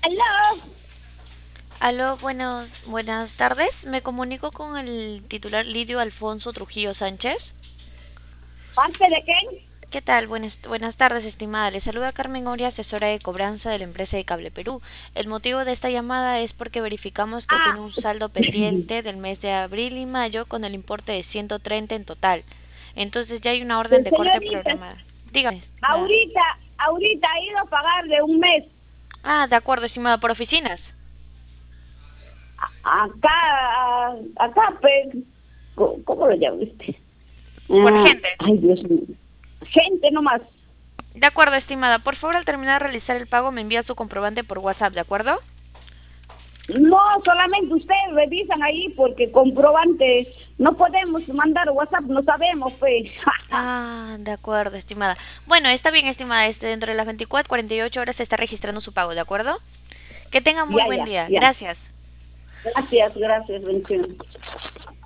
Aló, Aló, buenas tardes. Me comunico con el titular Lidio Alfonso Trujillo Sánchez. ¿parte de quién? ¿Qué tal? Buenas tardes, estimada. Le saluda Carmen Oria, asesora de cobranza de la empresa de Cable Perú. El motivo de esta llamada es porque verificamos que Ah, tiene un saldo pendiente del mes de abril y mayo con el importe de 130 en total. Entonces ya hay una orden de corte señorita, programada. Dígame, estimada. ahorita he ido a pagarle un mes. Ah, de acuerdo, estimada, por oficinas. Acá, pues, ¿cómo lo llama usted? Por gente. Ay, Dios mío. Gente nomás. De acuerdo, estimada. Por favor, al terminar de realizar el pago, me envía su comprobante por WhatsApp, ¿de acuerdo? No, solamente ustedes revisan ahí porque comprobante no podemos mandar WhatsApp, no sabemos, pues. Ah, de acuerdo, estimada. Bueno, está bien, estimada. Dentro de las 24, 48 horas se está registrando su pago, ¿de acuerdo? Que tenga muy Ya, buen ya, día. ya. Gracias. Gracias, gracias, bendiciones.